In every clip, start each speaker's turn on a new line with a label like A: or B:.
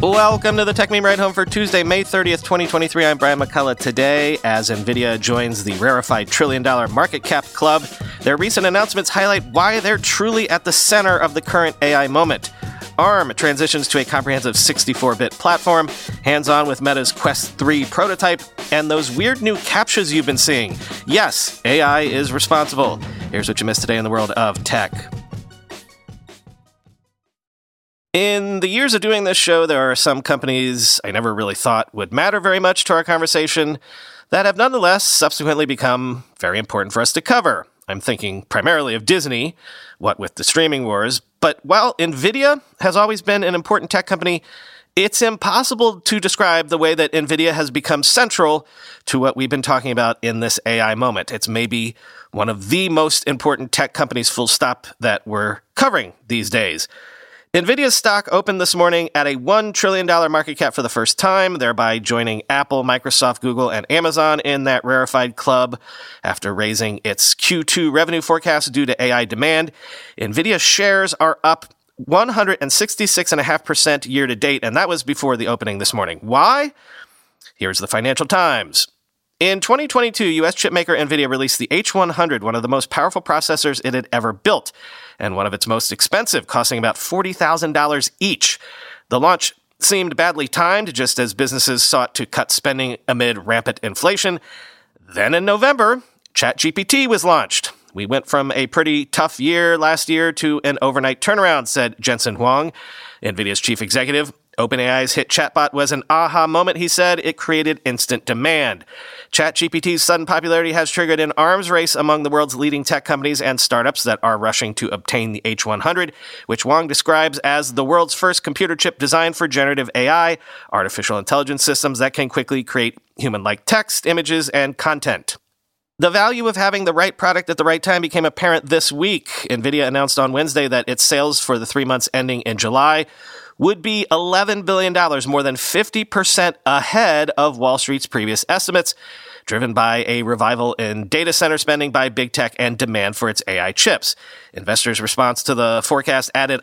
A: Welcome to the Tech Meme Ride Home for Tuesday, May 30th, 2023. I'm Brian McCullough. Today, as NVIDIA joins the rarefied trillion-dollar market cap club, their recent announcements highlight why they're truly at the center of the current AI moment. ARM transitions to a comprehensive 64-bit platform, hands-on with Meta's Quest 3 prototype, and those weird new CAPTCHAs you've been seeing. Yes, AI is responsible. Here's what you missed today in the world of tech. In the years of doing this show, there are some companies I never really thought would matter very much to our conversation that have nonetheless subsequently become very important for us to cover. I'm thinking primarily of Disney, what with the streaming wars. But while NVIDIA has always been an important tech company, it's impossible to describe the way that NVIDIA has become central to what we've been talking about in this AI moment. It's maybe one of the most important tech companies, full stop, that we're covering these days. NVIDIA's stock opened this morning at a $1 trillion market cap for the first time, thereby joining Apple, Microsoft, Google, and Amazon in that rarefied club. After raising its Q2 revenue forecast due to AI demand, NVIDIA shares are up 166.5% year to date, and that was before the opening this morning. Why? Here's the Financial Times. In 2022, U.S. chipmaker NVIDIA released the H100, one of the most powerful processors it had ever built, and one of its most expensive, costing about $40,000 each. The launch seemed badly timed, just as businesses sought to cut spending amid rampant inflation. Then in November, ChatGPT was launched. We went from a pretty tough year last year to an overnight turnaround, said Jensen Huang, NVIDIA's chief executive. OpenAI's hit chatbot was an aha moment, he said. It created instant demand. ChatGPT's sudden popularity has triggered an arms race among the world's leading tech companies and startups that are rushing to obtain the H100, which Huang describes as the world's first computer chip designed for generative AI, artificial intelligence systems that can quickly create human-like text, images, and content. The value of having the right product at the right time became apparent this week. NVIDIA announced on Wednesday that its sales for the 3 months ending in July would be $11 billion, more than 50% ahead of Wall Street's previous estimates, driven by a revival in data center spending by big tech and demand for its AI chips. Investors' response to the forecast added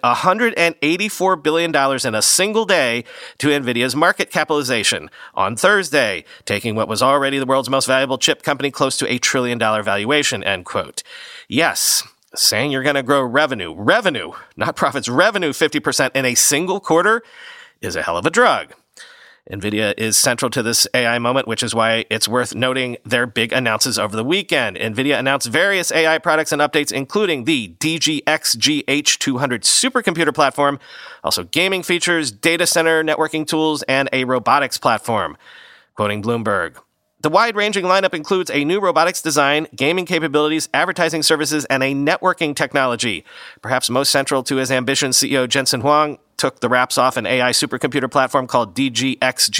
A: $184 billion in a single day to NVIDIA's market capitalization on Thursday, taking what was already the world's most valuable chip company close to $1 trillion valuation, end quote. Yes, saying you're going to grow revenue, not profits, revenue 50% in a single quarter is a hell of a drug. NVIDIA is central to this AI moment, which is why it's worth noting their big announces over the weekend. NVIDIA announced various AI products and updates, including the DGX GH200 supercomputer platform, also gaming features, data center networking tools, and a robotics platform. Quoting Bloomberg, the wide-ranging lineup includes a new robotics design, gaming capabilities, advertising services, and a networking technology. Perhaps most central to his ambitions, CEO Jensen Huang took the wraps off an AI supercomputer platform called DGX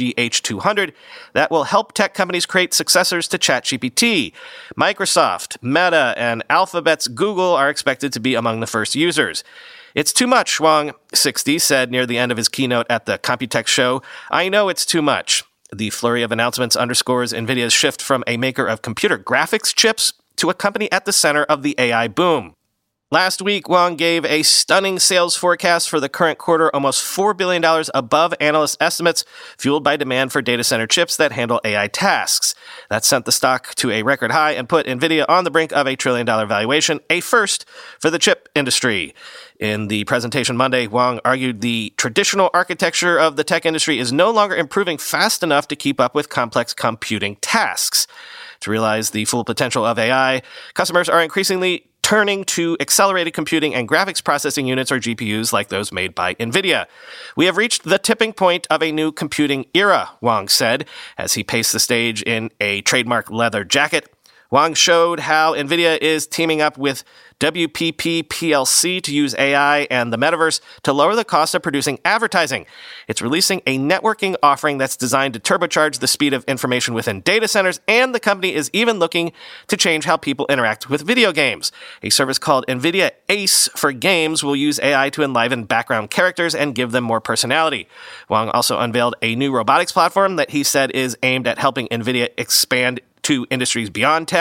A: GH200 that will help tech companies create successors to ChatGPT. Microsoft, Meta, and Alphabet's Google are expected to be among the first users. It's too much, Huang, 60, said near the end of his keynote at the Computex show. I know it's too much. The flurry of announcements underscores NVIDIA's shift from a maker of computer graphics chips to a company at the center of the AI boom. Last week, Huang gave a stunning sales forecast for the current quarter, almost $4 billion above analyst estimates, fueled by demand for data center chips that handle AI tasks. That sent the stock to a record high and put NVIDIA on the brink of $1 trillion valuation, a first for the chip industry. In the presentation Monday, Huang argued the traditional architecture of the tech industry is no longer improving fast enough to keep up with complex computing tasks. To realize the full potential of AI, customers are increasingly turning to accelerated computing and graphics processing units, or GPUs, like those made by NVIDIA. We have reached the tipping point of a new computing era, Huang said, as he paced the stage in a trademark leather jacket. Huang showed how NVIDIA is teaming up with WPP PLC to use AI and the metaverse to lower the cost of producing advertising. It's releasing a networking offering that's designed to turbocharge the speed of information within data centers, and the company is even looking to change how people interact with video games. A service called NVIDIA Ace for Games will use AI to enliven background characters and give them more personality. Huang also unveiled a new robotics platform that he said is aimed at helping NVIDIA expand to industries beyond tech.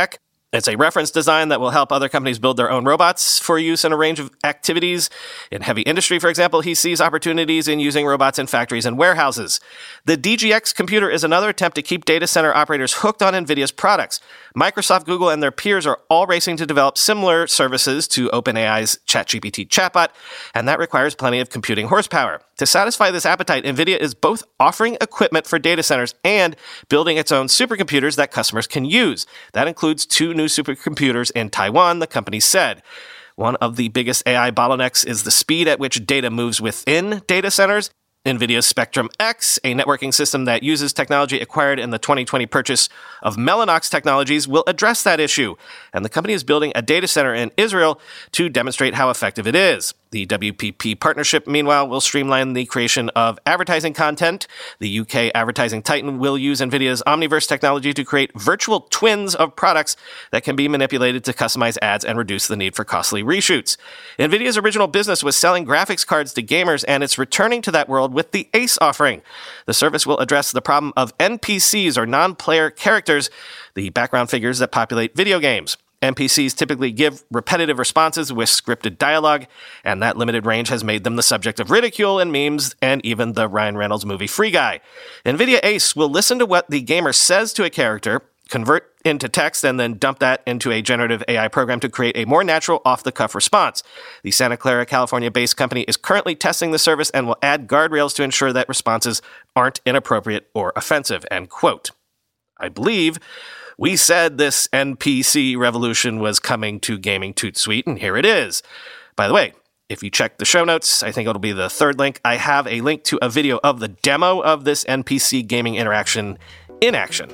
A: It's a reference design that will help other companies build their own robots for use in a range of activities. In heavy industry, for example, he sees opportunities in using robots in factories and warehouses. The DGX computer is another attempt to keep data center operators hooked on NVIDIA's products. Microsoft, Google, and their peers are all racing to develop similar services to OpenAI's ChatGPT chatbot, and that requires plenty of computing horsepower. To satisfy this appetite, NVIDIA is both offering equipment for data centers and building its own supercomputers that customers can use. That includes 2 new supercomputers in Taiwan, the company said. One of the biggest AI bottlenecks is the speed at which data moves within data centers. NVIDIA's Spectrum X, a networking system that uses technology acquired in the 2020 purchase of Mellanox Technologies, will address that issue, and the company is building a data center in Israel to demonstrate how effective it is. The WPP partnership, meanwhile, will streamline the creation of advertising content. The UK advertising titan will use NVIDIA's Omniverse technology to create virtual twins of products that can be manipulated to customize ads and reduce the need for costly reshoots. NVIDIA's original business was selling graphics cards to gamers, and it's returning to that world with the ACE offering. The service will address the problem of NPCs, or non-player characters, the background figures that populate video games. NPCs typically give repetitive responses with scripted dialogue, and that limited range has made them the subject of ridicule and memes and even the Ryan Reynolds movie Free Guy. NVIDIA ACE will listen to what the gamer says to a character, convert into text, and then dump that into a generative AI program to create a more natural, off-the-cuff response. The Santa Clara, California-based company is currently testing the service and will add guardrails to ensure that responses aren't inappropriate or offensive, end quote. I believe we said this NPC revolution was coming to Gaming Toot Suite, and here it is. By the way, if you check the show notes, I think it'll be the 3rd link, I have a link to a video of the demo of this NPC gaming interaction in action.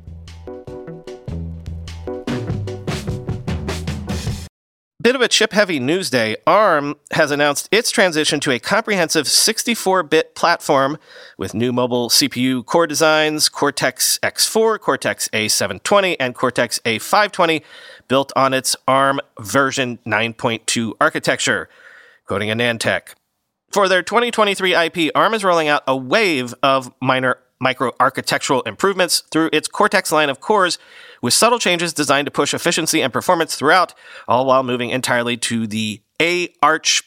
A: Bit of a chip-heavy news day. ARM has announced its transition to a comprehensive 64-bit platform with new mobile CPU core designs, Cortex-X4, Cortex-A720, and Cortex-A520, built on its ARM version 9.2 architecture, quoting AnandTech. For their 2023 IP, ARM is rolling out a wave of minor micro-architectural improvements through its Cortex line of cores, with subtle changes designed to push efficiency and performance throughout, all while moving entirely to the A-Arch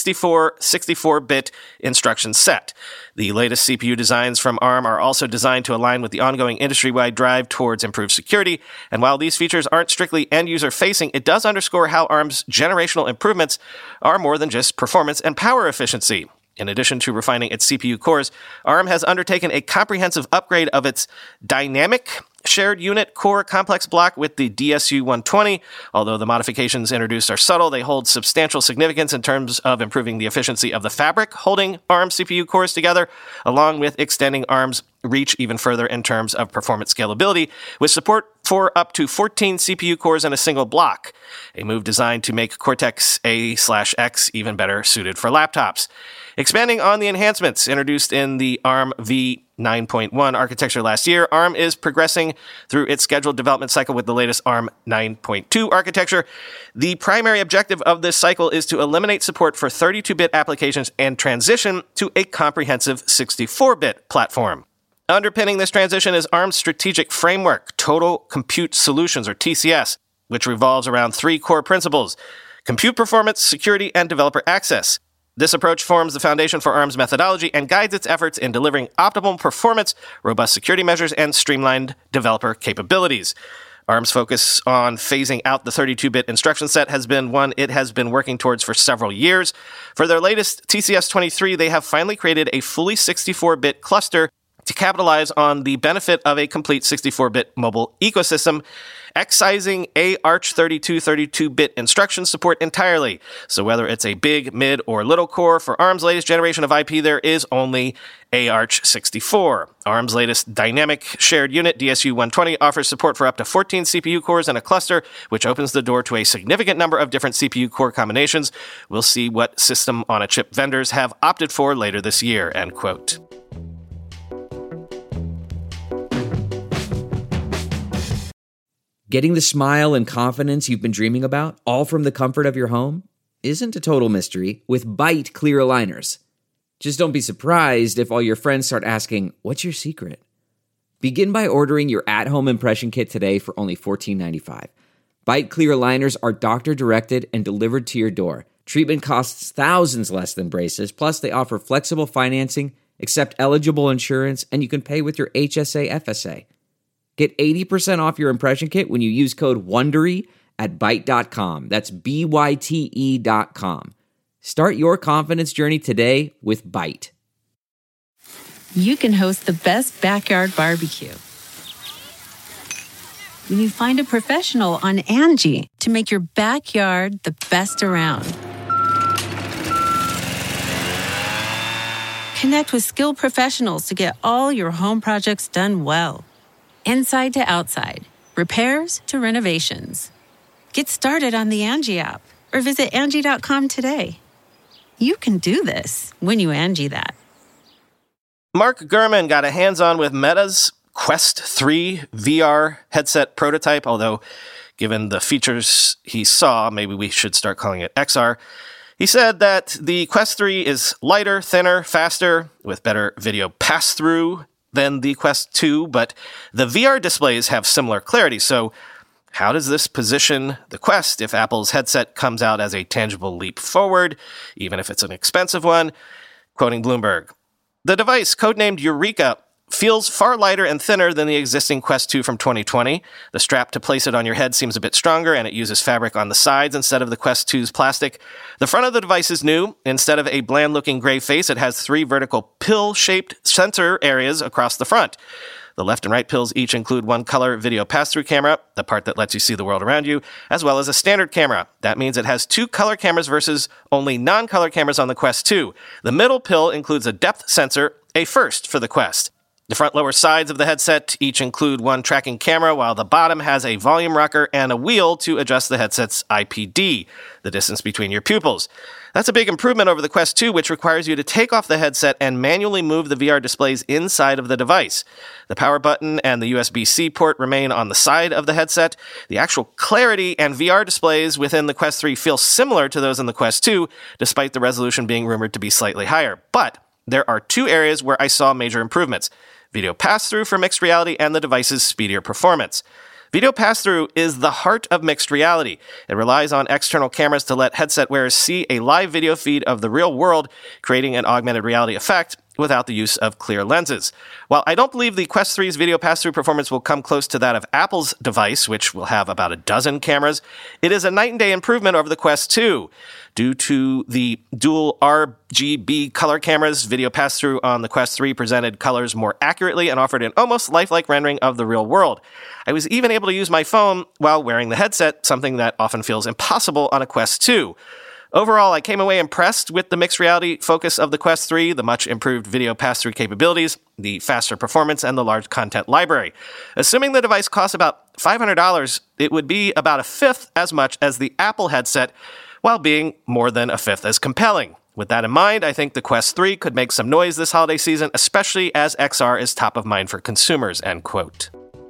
A: 64-bit instruction set. The latest CPU designs from ARM are also designed to align with the ongoing industry-wide drive towards improved security, and while these features aren't strictly end-user-facing, it does underscore how ARM's generational improvements are more than just performance and power efficiency. In addition to refining its CPU cores, ARM has undertaken a comprehensive upgrade of its dynamic shared unit core complex block with the DSU-120. Although the modifications introduced are subtle, they hold substantial significance in terms of improving the efficiency of the fabric holding ARM CPU cores together, along with extending ARM's reach even further in terms of performance scalability, with support for up to 14 CPU cores in a single block, a move designed to make Cortex-A/X even better suited for laptops. Expanding on the enhancements introduced in the ARM v9.1 architecture last year, ARM is progressing through its scheduled development cycle with the latest ARM 9.2 architecture. The primary objective of this cycle is to eliminate support for 32-bit applications and transition to a comprehensive 64-bit platform. Underpinning this transition is ARM's strategic framework, Total Compute Solutions, or TCS, which revolves around 3 core principles: compute performance, security, and developer access. This approach forms the foundation for ARM's methodology and guides its efforts in delivering optimal performance, robust security measures, and streamlined developer capabilities. ARM's focus on phasing out the 32-bit instruction set has been one it has been working towards for several years. For their latest TCS-23, they have finally created a fully 64-bit cluster to capitalize on the benefit of a complete 64-bit mobile ecosystem, excising A-Arch 32-bit instruction support entirely. So whether it's a big, mid, or little core, for ARM's latest generation of IP, there is only A-Arch 64. ARM's latest dynamic shared unit, DSU-120, offers support for up to 14 CPU cores in a cluster, which opens the door to a significant number of different CPU core combinations. We'll see what system-on-a-chip vendors have opted for later this year, end quote.
B: Getting the smile and confidence you've been dreaming about, all from the comfort of your home, isn't a total mystery with Byte clear aligners. Just don't be surprised if all your friends start asking, "What's your secret?" Begin by ordering your at-home impression kit today for only $14.95. Byte Clear aligners are doctor-directed and delivered to your door. Treatment costs thousands less than braces, plus they offer flexible financing, accept eligible insurance, and you can pay with your HSA FSA. Get 80% off your impression kit when you use code WONDERY at Byte.com. That's BYTE.com. Start your confidence journey today with Byte.
C: You can host the best backyard barbecue when you find a professional on Angie to make your backyard the best around. Connect with skilled professionals to get all your home projects done well. Inside to outside, repairs to renovations. Get started on the Angie app or visit Angie.com today. You can do this when you Angie that.
A: Mark Gurman got a hands-on with Meta's Quest 3 VR headset prototype, although given the features he saw, maybe we should start calling it XR. He said that the Quest 3 is lighter, thinner, faster, with better video pass-through than the Quest 2, but the VR displays have similar clarity, so how does this position the Quest if Apple's headset comes out as a tangible leap forward, even if it's an expensive one? Quoting Bloomberg, "The device, codenamed Eureka, feels far lighter and thinner than the existing Quest 2 from 2020. The strap to place it on your head seems a bit stronger, and it uses fabric on the sides instead of the Quest 2's plastic. The front of the device is new. Instead of a bland-looking gray face, it has 3 vertical pill-shaped sensor areas across the front. The left and right pills each include one color video pass-through camera, the part that lets you see the world around you, as well as a standard camera. That means it has 2 color cameras versus only non-color cameras on the Quest 2. The middle pill includes a depth sensor, a first for the Quest. The front lower sides of the headset each include one tracking camera, while the bottom has a volume rocker and a wheel to adjust the headset's IPD, the distance between your pupils. That's a big improvement over the Quest 2, which requires you to take off the headset and manually move the VR displays inside of the device. The power button and the USB-C port remain on the side of the headset. The actual clarity and VR displays within the Quest 3 feel similar to those in the Quest 2, despite the resolution being rumored to be slightly higher. But there are 2 areas where I saw major improvements: video pass-through for mixed reality and the device's speedier performance. Video pass-through is the heart of mixed reality. It relies on external cameras to let headset wearers see a live video feed of the real world, creating an augmented reality effect without the use of clear lenses. While I don't believe the Quest 3's video pass-through performance will come close to that of Apple's device, which will have about a dozen cameras, it is a night and day improvement over the Quest 2. Due to the dual RGB color cameras, video pass-through on the Quest 3 presented colors more accurately and offered an almost lifelike rendering of the real world. I was even able to use my phone while wearing the headset, something that often feels impossible on a Quest 2. Overall, I came away impressed with the mixed reality focus of the Quest 3, the much improved video pass-through capabilities, the faster performance, and the large content library. Assuming the device costs about $500, it would be about a fifth as much as the Apple headset, while being more than a fifth as compelling. With that in mind, I think the Quest 3 could make some noise this holiday season, especially as XR is top of mind for consumers, end quote.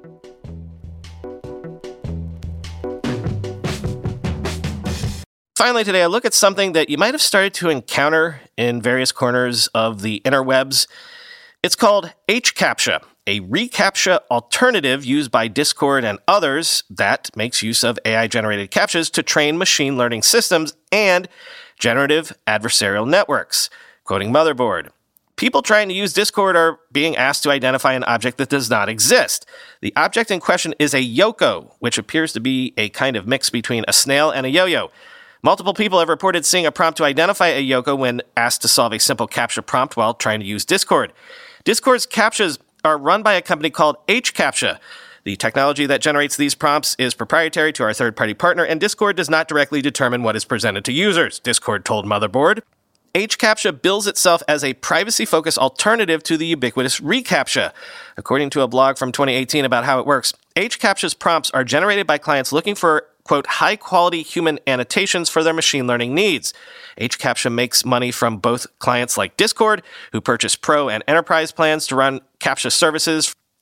A: Finally today, I look at something that you might have started to encounter in various corners of the interwebs. It's called HCAPTCHA, a reCAPTCHA alternative used by Discord and others that makes use of AI-generated CAPTCHAs to train machine learning systems and generative adversarial networks. Quoting Motherboard, "People trying to use Discord are being asked to identify an object that does not exist. The object in question is a Yoko, which appears to be a kind of mix between a snail and a yo-yo. Multiple people have reported seeing a prompt to identify a Yoko when asked to solve a simple CAPTCHA prompt while trying to use Discord. Discord's CAPTCHAs are run by a company called HCAPTCHA. The technology that generates these prompts is proprietary to our third-party partner, and Discord does not directly determine what is presented to users," Discord told Motherboard. HCAPTCHA bills itself as a privacy-focused alternative to the ubiquitous reCAPTCHA. According to a blog from 2018 about how it works, HCAPTCHA's prompts are generated by clients looking for, quote, high-quality human annotations for their machine learning needs. HCAPTCHA makes money from both clients like Discord, who purchase Pro and Enterprise plans to run CAPTCHA services,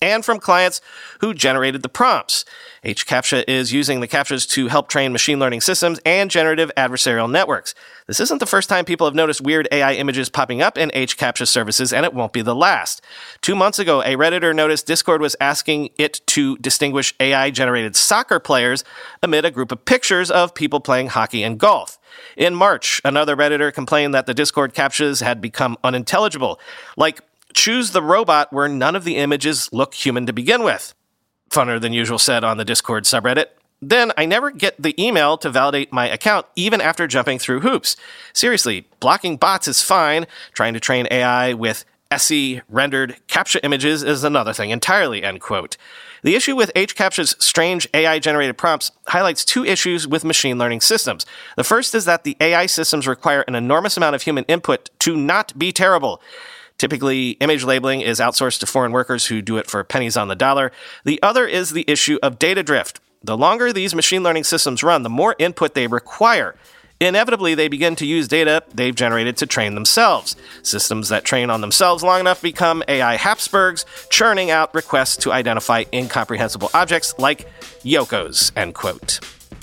A: and from clients who generated the prompts. HCAPTCHA is using the CAPTCHAs to help train machine learning systems and generative adversarial networks. This isn't the first time people have noticed weird AI images popping up in HCAPTCHA services, and it won't be the last. 2 months ago, a Redditor noticed Discord was asking it to distinguish AI-generated soccer players amid a group of pictures of people playing hockey and golf. In March, another Redditor complained that the Discord CAPTCHAs had become unintelligible, like choose the robot where none of the images look human to begin with. Funner than usual said on the Discord subreddit. Then I never get the email to validate my account even after jumping through hoops. Seriously, blocking bots is fine. Trying to train AI with SE rendered CAPTCHA images is another thing entirely, end quote. The issue with HCAPTCHA's strange AI-generated prompts highlights 2 issues with machine learning systems. The first is that the AI systems require an enormous amount of human input to not be terrible. Typically, image labeling is outsourced to foreign workers who do it for pennies on the dollar. The other is the issue of data drift. The longer these machine learning systems run, the more input they require. Inevitably, they begin to use data they've generated to train themselves. Systems that train on themselves long enough become AI Habsburgs, churning out requests to identify incomprehensible objects like Yokos, end quote.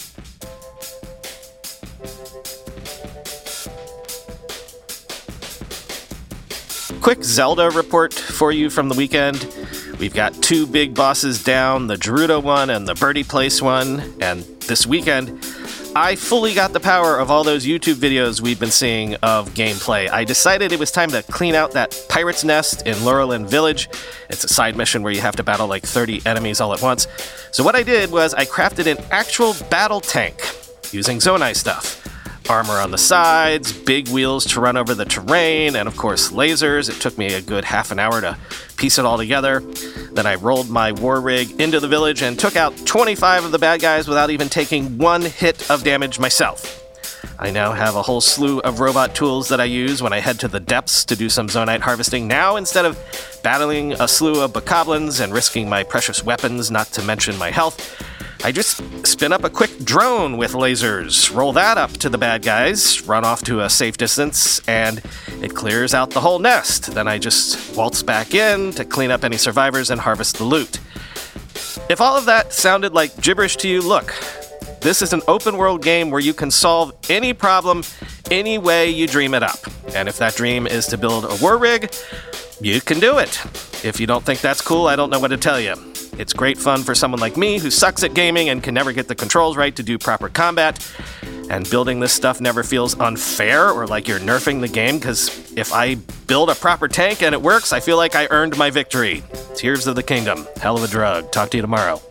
A: Quick Zelda report for you from the weekend. We've got 2 big bosses down, the Gerudo one and the Birdie Place one, and this weekend, I fully got the power of all those YouTube videos we've been seeing of gameplay. I decided it was time to clean out that pirate's nest in Laurelin Village. It's a side mission where you have to battle like 30 enemies all at once. So what I did was I crafted an actual battle tank using Zonai stuff. Armor on the sides, big wheels to run over the terrain, and of course lasers. It took me a good half an hour to piece it all together. Then I rolled my war rig into the village and took out 25 of the bad guys without even taking 1 hit of damage myself. I now have a whole slew of robot tools that I use when I head to the depths to do some Zonite harvesting now, instead of battling a slew of bokoblins and risking my precious weapons, not to mention my health. I just spin up a quick drone with lasers, roll that up to the bad guys, run off to a safe distance, and it clears out the whole nest. Then I just waltz back in to clean up any survivors and harvest the loot. If all of that sounded like gibberish to you, look, this is an open world game where you can solve any problem any way you dream it up. And if that dream is to build a war rig, you can do it. If you don't think that's cool, I don't know what to tell you. It's great fun for someone like me who sucks at gaming and can never get the controls right to do proper combat. And building this stuff never feels unfair or like you're nerfing the game, because if I build a proper tank and it works, I feel like I earned my victory. Tears of the Kingdom. Hell of a drug. Talk to you tomorrow.